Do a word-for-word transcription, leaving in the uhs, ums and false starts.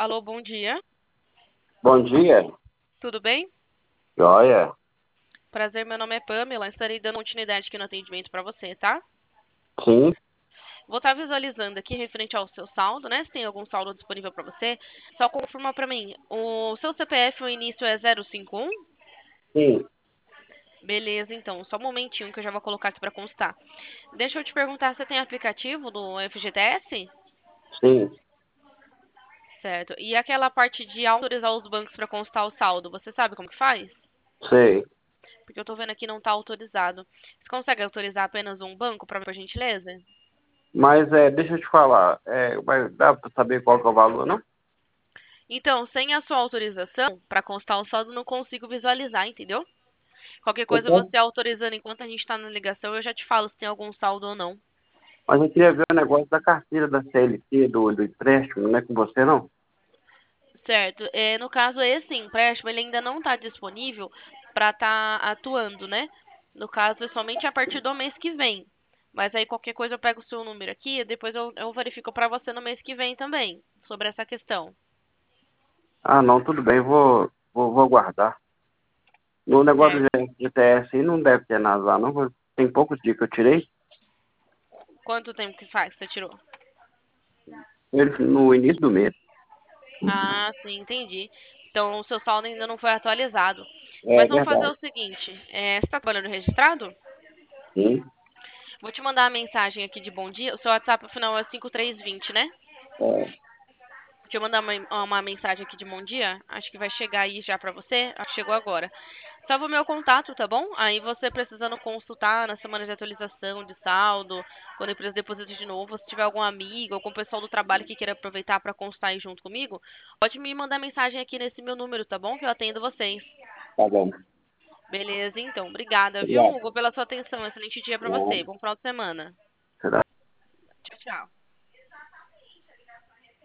Alô, bom dia. Bom dia, Tudo bem? joia. Prazer, meu nome é Pamela. Estarei dando continuidade aqui no atendimento para você, tá? Sim, Vou estar visualizando aqui referente ao seu saldo, né? Se tem algum saldo disponível para você. Só confirma para mim. O seu C P F, o início é zero cinco um? sim, Beleza, então. Só um momentinho que eu já vou colocar aqui para constar. Deixa eu te perguntar, você tem aplicativo do F G T S? sim, Certo. E aquela parte de autorizar os bancos para constar o saldo, você sabe como que faz? sei. Porque eu tô vendo aqui não tá autorizado. Você consegue autorizar apenas um banco, para por gentileza? Mas é, deixa eu te falar, é, vai, dá para saber qual que é o valor, não? Então, sem a sua autorização, para constar o saldo, não consigo visualizar, entendeu? Qualquer Eu coisa posso- você autorizando enquanto a gente está na ligação, eu já te falo se tem algum saldo ou não. Mas eu queria ver o negócio da carteira da C L T, do, do empréstimo, não é com você, não? Certo. É, no caso, esse empréstimo, ele ainda não está disponível para estar atuando, né? No caso, é somente a partir do mês que vem. Mas aí, qualquer coisa, eu pego o seu número aqui e depois eu, eu verifico para você no mês que vem também, sobre essa questão. Ah, não, tudo bem, vou, vou, vou aguardar. No negócio do Certo. G- G T S aí não deve ter nada, não. Tem poucos dias que eu tirei, Quanto tempo que faz que você tirou? ele no início do mês. Ah, sim, entendi. Então, o seu saldo ainda não foi atualizado. É Mas vamos fazer verdade. o seguinte: é, você está trabalhando registrado? Sim, Vou te mandar a mensagem aqui de bom dia. O seu WhatsApp, final, é cinco três vinte, né? é, Deixa eu mandar uma, uma mensagem aqui de bom dia. Acho que vai chegar aí já pra você. Acho que chegou agora. Salva o meu contato, tá bom? Aí você precisando consultar na semana de atualização de saldo, quando a empresa deposita de novo, se tiver algum amigo, algum pessoal do trabalho que queira aproveitar pra constar aí junto comigo, pode me mandar mensagem aqui nesse meu número, tá bom? Que eu atendo vocês. tá bom. Beleza, então. Obrigada, viu, Obrigado. Hugo, pela sua atenção. Excelente dia pra você. É, Bom final de semana. será? Tchau, tchau.